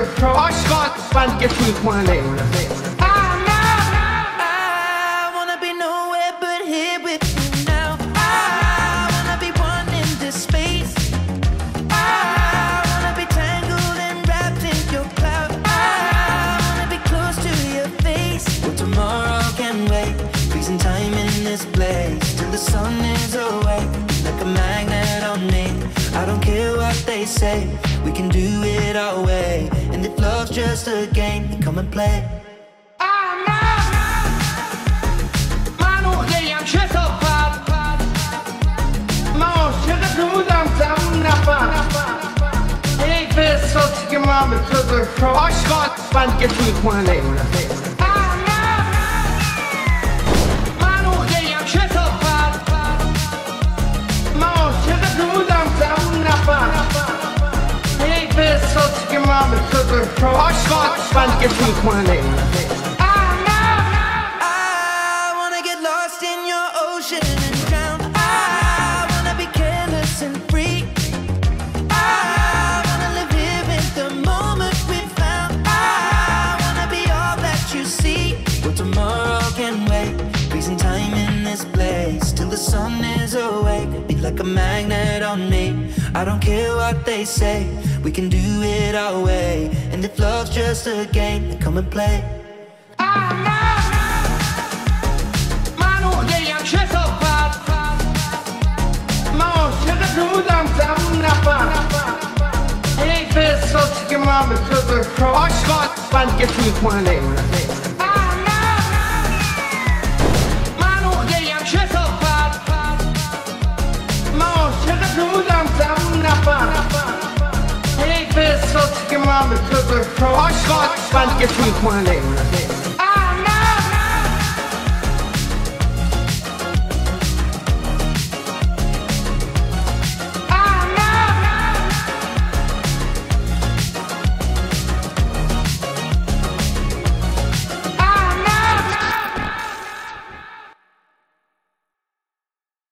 عاشقات من که توی خونه نمونه. Till the sun is awake, like a magnet on me. I don't care what they say, we can do it our way. And if love's just a game, then come and play. منو خیلیم کثافت، من عاشقت بودم تموم نفر. حیف احساسی که من به تو داشتم، عاشقات من که توی خونه نمونه. عاشقات من که توی خونه نمونه. I wanna get lost in your ocean and drown. I wanna be careless and free. I wanna live here in the moment we found. I wanna be all that you see. Well, tomorrow can wait, freezing time in this place till the sun is awake. Be like a magnet on me. I don't care what they say, we can do it our way. And if love's just a game, then come and play. منو خیلیم کثافت، من عاشقت بودم تموم نفر. حیف احساسی که من به تو داشتم، عاشقات من که توی خونه نمونه. منو خیلیم کثافت، من عاشقت بودم تموم نفر. حیف احساسی که من به تو داشتم، عاشقات من که توی خونه نمونه.